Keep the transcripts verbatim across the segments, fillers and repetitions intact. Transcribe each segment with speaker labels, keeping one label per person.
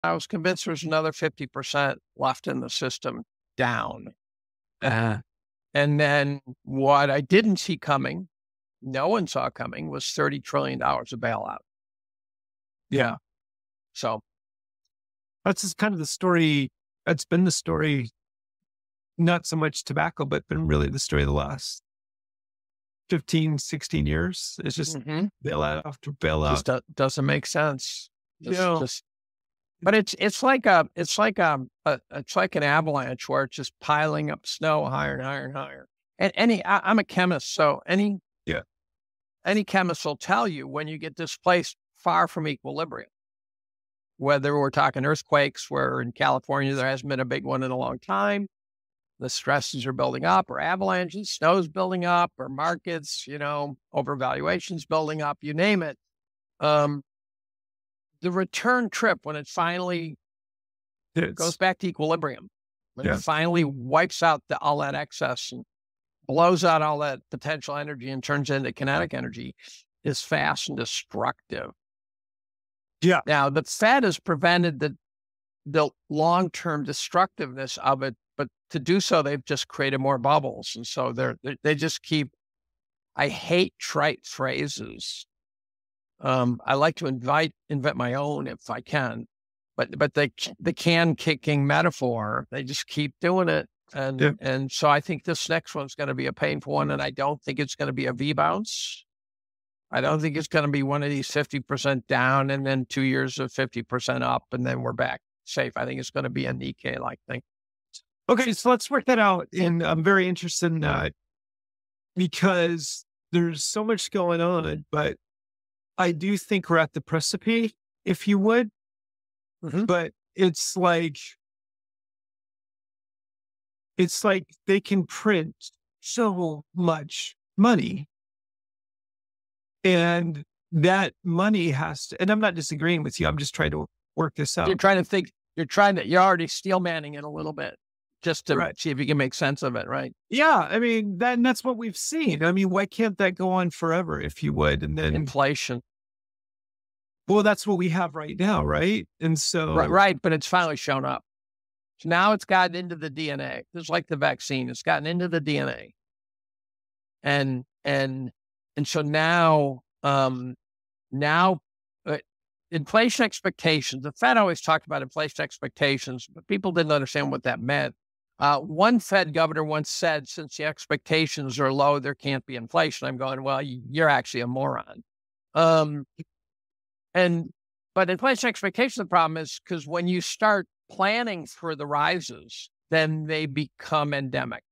Speaker 1: I was convinced there was another fifty percent left in the system down.
Speaker 2: Uh,
Speaker 1: And then what I didn't see coming, no one saw coming, was thirty trillion dollars of bailout.
Speaker 2: yeah.
Speaker 1: So
Speaker 2: That's just kind of the story. That's been the story, not so much tobacco, but been really the story of the last fifteen, sixteen years. It's just
Speaker 1: mhm,
Speaker 2: bailout after bailout.
Speaker 1: just do- doesn't make sense. Just,
Speaker 2: No.
Speaker 1: just, but it's it's like a it's like a, a it's like an avalanche where it's just piling up snow higher and higher and higher. And any I, I'm a chemist, so any
Speaker 2: Yeah.
Speaker 1: any chemist will tell you when you get displaced far from equilibrium, whether we're talking earthquakes, where in California there hasn't been a big one in a long time, the stresses are building up, or avalanches, snow's building up, or markets, you know, overvaluations building up, you name it. Um, the return trip, when it finally
Speaker 2: It's,
Speaker 1: goes back to equilibrium, when
Speaker 2: Yeah.
Speaker 1: it finally wipes out the, all that excess and blows out all that potential energy and turns into kinetic energy, is fast and destructive.
Speaker 2: Yeah.
Speaker 1: Now, the Fed has prevented the the long-term destructiveness of it, but to do so, they've just created more bubbles. And so they're, they they just keep, I hate trite phrases. Um, I like to invite, invent my own if I can, but, but the, the can kicking metaphor, they just keep doing it. And,
Speaker 2: Yeah.
Speaker 1: and so I think this next one's going to be a painful one. And I don't think it's going to be a V bounce. I don't think it's going to be one of these fifty percent down and then two years of fifty percent up and then we're back safe. I think it's going to be a Nikkei-like thing.
Speaker 2: Okay, so let's work that out. And I'm very interested in that because there's so much going on, but I do think we're at the precipice, if you would.
Speaker 1: Mhm.
Speaker 2: But it's like, it's like they can print so much money. And that money has to, and I'm not disagreeing with you. I'm just trying to work this
Speaker 1: You're
Speaker 2: out.
Speaker 1: trying to think, you're trying to, you're already steel manning it a little bit just to
Speaker 2: Right.
Speaker 1: see if you can make sense of it, right?
Speaker 2: Yeah. I mean, that, and that's what we've seen. I mean, why can't that go on forever, if you would? And then,
Speaker 1: Inflation.
Speaker 2: well, that's what we have right now. Right. And so,
Speaker 1: Right, right, but it's finally shown up. So now it's gotten into the D N A. It's like the vaccine. It's gotten into the D N A. And, and, and so now, um, now, uh, inflation expectations, the Fed always talked about inflation expectations, but people didn't understand what that meant. Uh, one Fed governor once said, since the expectations are low, there can't be inflation. I'm going, well, you're actually a moron. Um, and, but inflation expectations, the problem is because when you start planning for the rises, then they become endemic.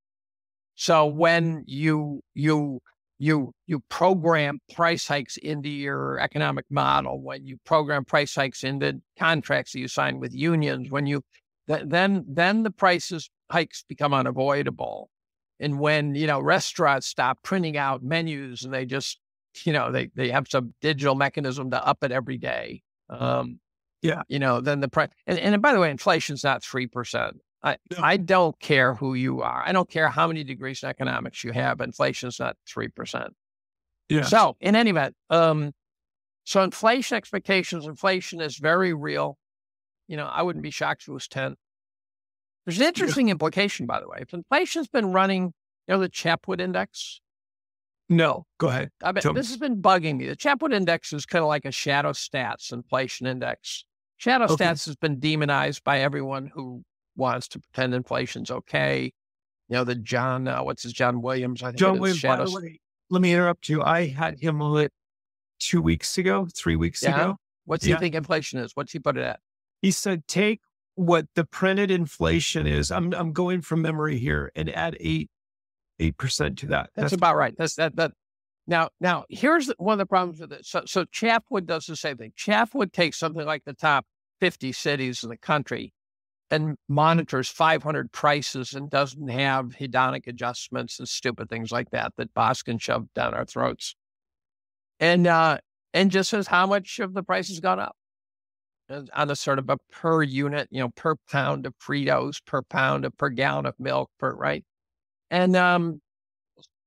Speaker 1: So when you, you, you, you program price hikes into your economic model, when you program price hikes into contracts that you sign with unions, when you, th- then, then the prices hikes become unavoidable. And when, you know, restaurants stop printing out menus and they just, you know, they, they have some digital mechanism to up it every day. Um,
Speaker 2: yeah.
Speaker 1: you know, then the price, and, and by the way, inflation's not three percent. I,
Speaker 2: No.
Speaker 1: I don't care who you are. I don't care how many degrees in economics you have. Inflation's not three percent.
Speaker 2: Yeah.
Speaker 1: So in any event, um, so inflation expectations, inflation is very real. You know, I wouldn't be shocked if it was ten. There's an interesting implication, by the way. If inflation's been running, you know, the Chapwood Index,
Speaker 2: No, go ahead.
Speaker 1: I bet
Speaker 2: Tell me.
Speaker 1: this has been bugging me. The Chapwood Index is kind of like a shadow stats inflation index. Shadow
Speaker 2: Okay.
Speaker 1: stats has been demonized by everyone who wants to pretend inflation's okay. You know, the John, uh, what's his, John Williams, I think
Speaker 2: John
Speaker 1: it is,
Speaker 2: Williams, by
Speaker 1: shadow.
Speaker 2: the way, let me interrupt you. I had him on it two weeks ago, three weeks
Speaker 1: Yeah.
Speaker 2: ago.
Speaker 1: What's
Speaker 2: Yeah.
Speaker 1: he think inflation is? What's he put it at?
Speaker 2: He said, take what the printed inflation is. I'm I'm going from memory here and add eight eight percent to that.
Speaker 1: That's about right. That's that that. Now, now here's the, one of the problems with it. So, so Chapwood does the same thing. Chapwood takes something like the top fifty cities in the country and monitors five hundred prices and doesn't have hedonic adjustments and stupid things like that that Boskin shoved down our throats. And uh, and just says how much of the price has gone up on a sort of a per unit, you know, per pound of Fritos, per pound of per gallon of milk, per right. And um,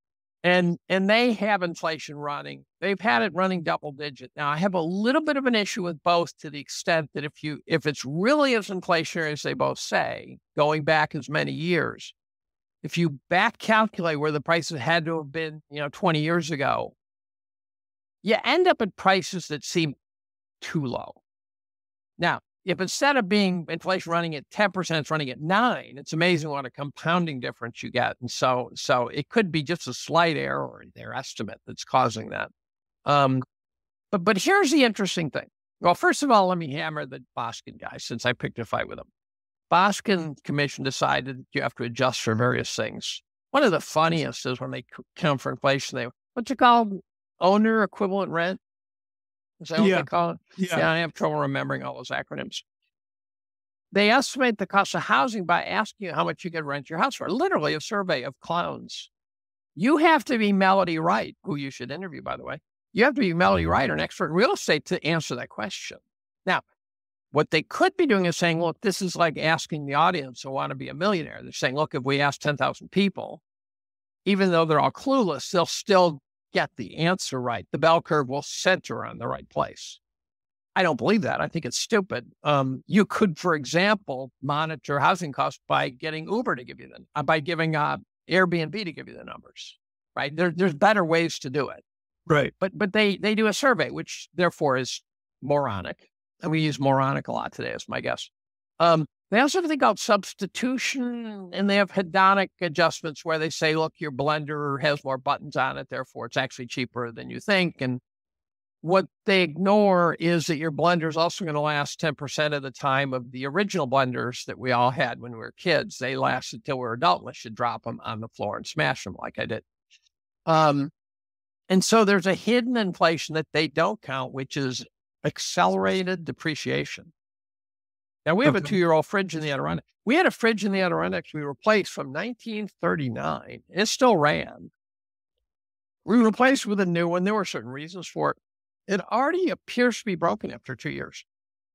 Speaker 1: And and they have inflation running. They've had it running double digit. Now, I have a little bit of an issue with both to the extent that if you if it's really as inflationary as they both say, going back as many years, if you back calculate where the prices had to have been, you know, twenty years ago, you end up at prices that seem too low. Now, if instead of being inflation running at ten percent, it's running at nine, it's amazing what a compounding difference you get. And so, so it could be just a slight error in their estimate that's causing that. Um, but, but here's the interesting thing. Well, first of all, let me hammer the Boskin guy since I picked a fight with him. Boskin Commission decided that you have to adjust for various things. One of the funniest is when they come for inflation, they, what's it called? Owner equivalent rent? Is that what
Speaker 2: Yeah.
Speaker 1: they call it?
Speaker 2: Yeah.
Speaker 1: Yeah, I have trouble remembering all those acronyms. They estimate the cost of housing by asking you how much you can rent your house for. Literally a survey of clowns. You have to be Melody Wright, who you should interview, by the way. You have to be Melody Wright, or an expert in real estate, to answer that question. Now, what they could be doing is saying, look, this is like asking the audience who want to be a millionaire. They're saying, look, if we ask ten thousand people, even though they're all clueless, they'll still get the answer right. The bell curve will center on the right place. I don't believe that. I think it's stupid. Um, you could, for example, monitor housing costs by getting Uber to give you the, uh, by giving uh, Airbnb to give you the numbers, right? There, there's better ways to do it.
Speaker 2: Right.
Speaker 1: But but they they do a survey, which therefore is moronic. And we use moronic a lot today, as my guess. Um, they also have a thing called substitution, and they have hedonic adjustments where they say, look, your blender has more buttons on it, therefore it's actually cheaper than you think. And what they ignore is that your blender is also going to last ten percent of the time of the original blenders that we all had when we were kids. They lasted until we were adult, and we should drop them on the floor and smash them like I did. Um, and so there's a hidden inflation that they don't count, which is accelerated depreciation. Now, we have
Speaker 2: Okay.
Speaker 1: a two-year-old fridge in the Adirondacks. We had a fridge in the Adirondacks we replaced from nineteen thirty-nine. It still ran. We replaced with a new one. There were certain reasons for it. It already appears to be broken after two years.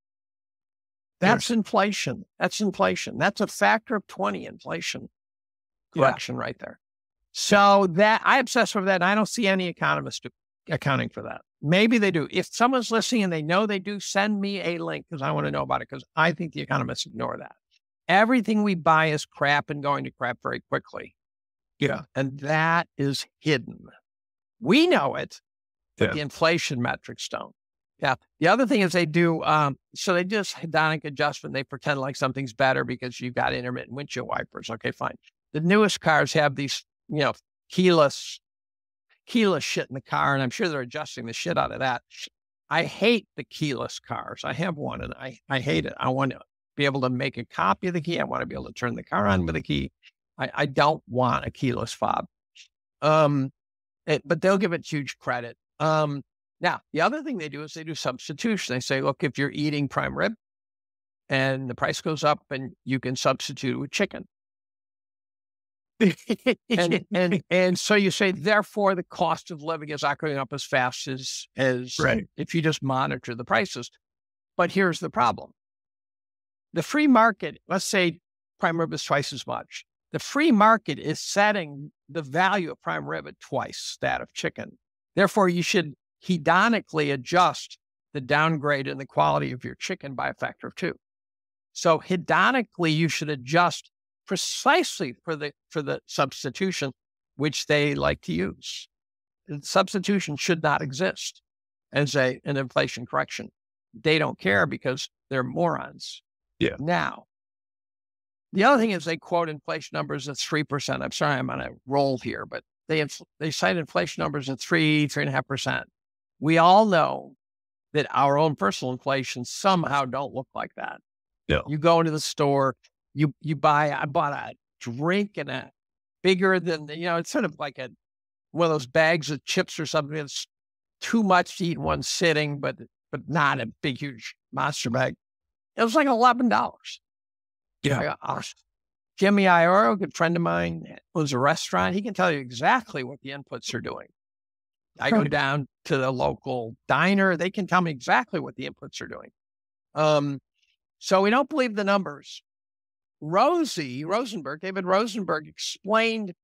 Speaker 1: That's
Speaker 2: Yes.
Speaker 1: inflation. That's inflation. That's a factor of twenty inflation
Speaker 2: Yeah.
Speaker 1: correction right there. So that I obsess over that. And I don't see any economist accounting for that. Maybe they do. If someone's listening and they know they do, send me a link because I want to know about it, because I think the economists ignore that. Everything we buy is crap and going to crap very quickly.
Speaker 2: Yeah.
Speaker 1: And that is hidden. We know it, but
Speaker 2: Yeah.
Speaker 1: the inflation metrics don't. Yeah. The other thing is they do, um, so they do this hedonic adjustment. They pretend like something's better because you've got intermittent windshield wipers. Okay, fine. The newest cars have these, you know, keyless keyless shit in the car, and I'm sure they're adjusting the shit out of that. I hate the keyless cars. I have one, and I, I hate it. I want to be able to make a copy of the key. I want to be able to turn the car on with a key. I, I don't want a keyless fob. Um, it, but they'll give it huge credit. Um, now, the other thing they do is they do substitution. They say, look, if you're eating prime rib and the price goes up, and you can substitute with chicken. and, and and so you say, therefore, the cost of living is not going up as fast as, as
Speaker 2: Right.
Speaker 1: if you just monitor the prices. But here's the problem. The free market, let's say prime rib is twice as much. The free market is setting the value of prime rib at twice that of chicken. Therefore, you should hedonically adjust the downgrade in the quality of your chicken by a factor of two. So hedonically, you should adjust precisely for the for the substitution, which they like to use. The substitution should not exist as a an inflation correction. They don't care because they're morons.
Speaker 2: Yeah.
Speaker 1: Now, the other thing is they quote inflation numbers at three percent. I'm sorry, I'm on a roll here, but they inf- they cite inflation numbers at three, three and a half percent. We all know that our own personal inflation somehow don't look like that.
Speaker 2: No.
Speaker 1: You go into the store, you you buy, I bought a drink and a bigger than, you know, it's sort of like a one of those bags of chips or something that's too much to eat in one sitting, but but not a big, huge monster bag. It was like eleven dollars.
Speaker 2: Yeah.
Speaker 1: I go, oh. Jimmy Ioro, a good friend of mine, owns a restaurant. He can tell you exactly what the inputs are doing. I go down to the local diner. They can tell me exactly what the inputs are doing. Um, so we don't believe the numbers. Rosie Rosenberg, David Rosenberg, explained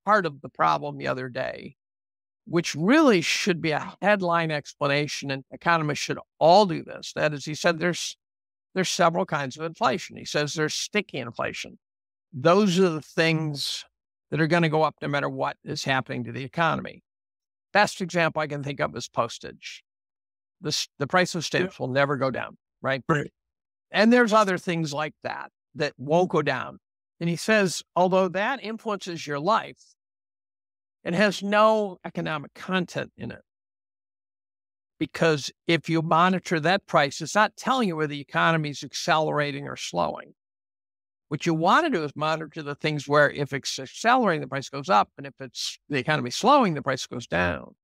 Speaker 1: part of the problem the other day, which really should be a headline explanation, and economists should all do this. That is, he said there's there's several kinds of inflation. He says there's sticky inflation. Those are the things that are going to go up no matter what is happening to the economy. Best example I can think of is postage. This, the price of stamps will never go down, right?
Speaker 2: Right.
Speaker 1: And there's other things like that that won't go down. And he says, although that influences your life, it has no economic content in it. Because if you monitor that price, it's not telling you whether the economy is accelerating or slowing. What you want to do is monitor the things where if it's accelerating, the price goes up, and if it's the economy slowing, the price goes down.